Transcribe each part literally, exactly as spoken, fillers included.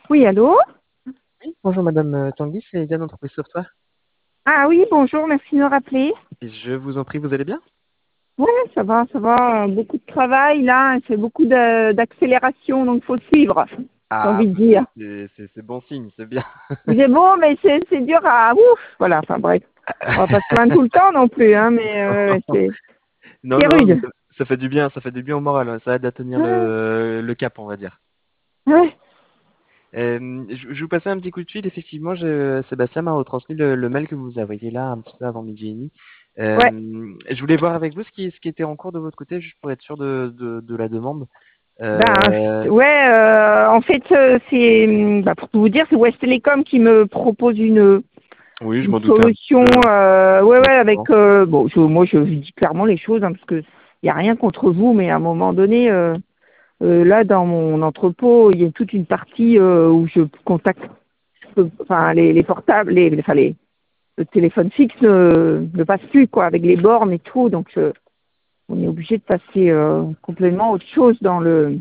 Oui, allô? Oui, bonjour Madame euh, Tanguy, c'est Yann d'entreprise Software. Ah oui, bonjour, merci de me rappeler. Et je vous en prie, vous allez bien? Ouais, ça va, ça va. euh, Beaucoup de travail là, c'est beaucoup de- d'accélération, donc faut suivre, j'ai Ah, envie de bah, dire. c'est c'est- c'est bon signe, c'est bien. C'est bon, mais c'est c'est dur à ouf. Voilà, enfin bref. On va pas se plaindre tout le temps non plus, hein, mais euh, ouais, c'est Non, c'est non, mais rude. ça, ça fait du bien, ça fait du bien au moral, ouais, ça aide à tenir Ouais, le, le cap, on va dire. ouais. Euh, je, je vous passais un petit coup de fil, effectivement, je- Sébastien m'a retransmis le, le mail que vous envoyé là un petit peu avant midi et demi. Ouais. Euh, je voulais voir avec vous ce qui, ce qui était en cours de votre côté, juste pour être sûr de, de, de la demande. Ben Euh, ouais, euh, en fait, euh, c'est bah, pour tout vous dire, c'est West Telecom qui me propose une oui, je une m'en doutais un petit solution, peu, hein, euh, ouais, ouais, avec, honnêtement. euh, bon, je, moi, je dis clairement les choses, hein, parce que il y a rien contre vous, mais à un moment donné, euh, euh, là, dans mon entrepôt, il y a toute une partie euh, où je contacte, je peux- enfin, les, les portables, les, enfin, les, le téléphone fixe ne, ne passe plus, quoi, avec les bornes et tout, donc je- on est obligé de passer euh, complètement autre chose dans le,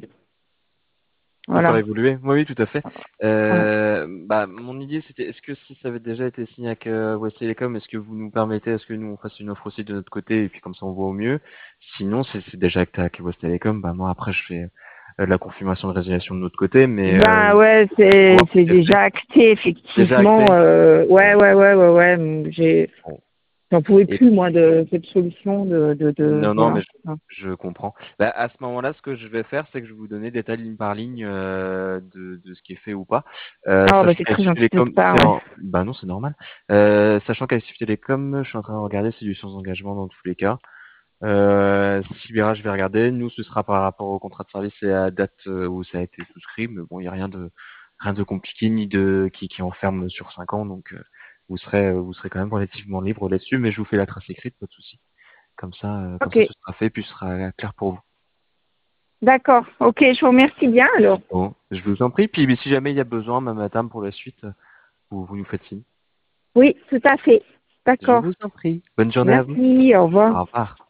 De faire voilà. évoluer, oui, oui, tout à fait. Voilà. Euh, bah, mon idée, c'était, est-ce que si ça avait déjà été signé avec euh, West Telecom, est-ce que vous nous permettez, est-ce que nous on fasse une offre aussi de notre côté, et puis comme ça on voit au mieux. Sinon, c'est c'est déjà acté avec West Telecom, bah moi après je fais euh, la confirmation de résiliation de notre côté, mais euh, Ben ouais, pour c'est voir ce c'est qui est fait. déjà acté Déjà effectivement. acté. Euh, ouais, Bon, ouais, ouais, ouais, ouais. J'ai bon. J'en pouvais Et plus, moi, de cette solution de, de, de non, non, voilà. mais je, je comprends. Bah, à ce moment-là, ce que je vais faire, c'est que je vais vous donner des détails ligne par ligne euh, de, de ce qui est fait ou pas. Euh, Ah, bah, sachant c'est qu'avec très Sud gentil de Télécom, votre part, c'est ouais. en... Bah non, c'est normal. Euh, sachant qu'avec Sud Télécom, je suis en train de regarder, c'est du sans engagement dans tous les cas. Euh, Sibera, je vais regarder. Nous, ce sera par rapport au contrat de service et à la date euh, où ça a été souscrit. Mais bon, il n'y a rien de rien de compliqué ni de qui, qui enferme sur cinq ans. Donc, euh, vous serez vous serez quand même relativement libre là-dessus. Mais je vous fais la trace écrite, pas de souci. Comme ça, euh, comme Ok, ça, ce sera fait, puis ce sera clair pour vous. d'accord. Ok, je vous remercie bien, alors. Bon, je vous en prie. Puis, mais si jamais il y a besoin, même madame, pour la suite, vous, vous nous faites signe. Oui, tout à fait. Je D'accord. vous en prie. Bonne journée à vous. Merci, au revoir. Au revoir.